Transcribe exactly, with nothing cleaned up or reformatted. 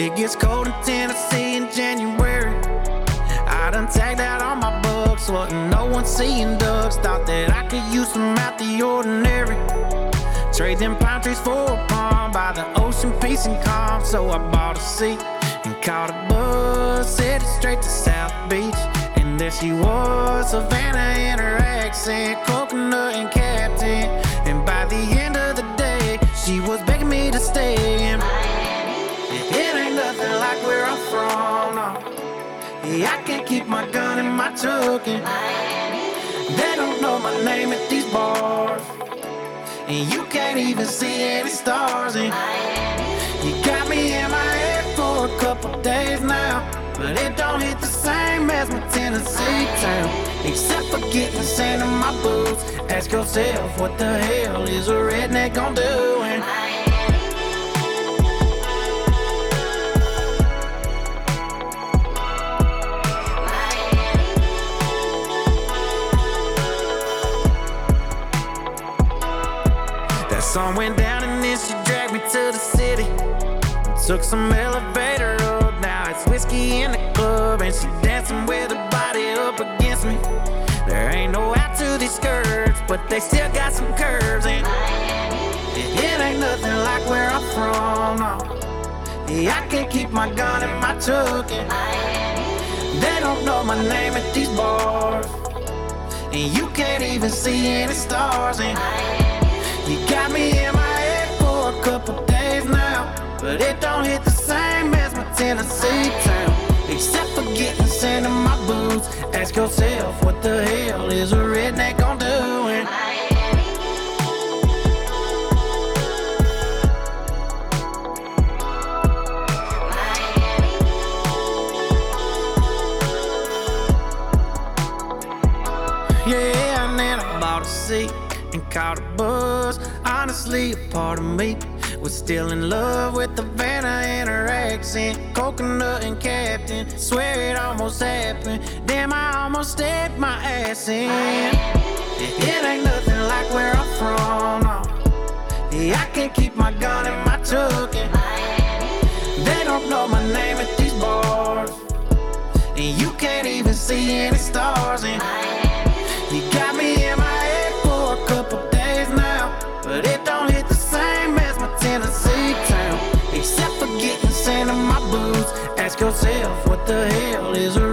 It gets cold in Tennessee in January. I done tagged out all my bugs, wasn't no one seeing ducks. Thought that I could use some out the ordinary. Trade them pine trees for a pond by the ocean, peace and calm. So I bought a seat and caught a bus, headed straight to South Beach. And there she was, Savannah in her accent, coconut and captain. And by the end of the day, she was begging me to stay in Miami. It ain't nothing like where I'm from, no. Yeah, I can't keep my gun in my truck in Miami. They don't know my name at these bars, and you can't even see any stars in Miami. You got me in my head for a couple days now, but it don't hit the same as my Tennessee town. Except for getting sand in my boots. Ask yourself, what the hell is a redneck gon' do in Miami? That song went down and then she dragged me to the city. Took some elevator up, now it's whiskey in the club, and she dancing with her body up against me. There ain't no out to these skirts, but they still got some curves, and it ain't nothing like where I'm from, no. Yeah, I can't keep my gun in my truck, and they don't know my name at these bars, and you can't even see any stars, and you got me in my head for a couple days now, but it don't hit the same as my Tennessee town. Except for getting sand in my boots. Ask yourself, what the hell is a redneck gon' do in Miami? Yeah, and then I bought a seat and caught a bus. Honestly, a part of me was still in love with Havana and her accent, coconut and captain. Swear it almost happened. Damn, I almost stepped my ass in. It ain't nothing like where I'm from, no. Yeah, I can't keep my gun in my truck, and they don't know my name at these bars, and you can't even see any stars, and you got me in my head for a couple days now, but it don't hit the same as my Tennessee town. Except for getting sand in my boots. Ask yourself, what the hell is a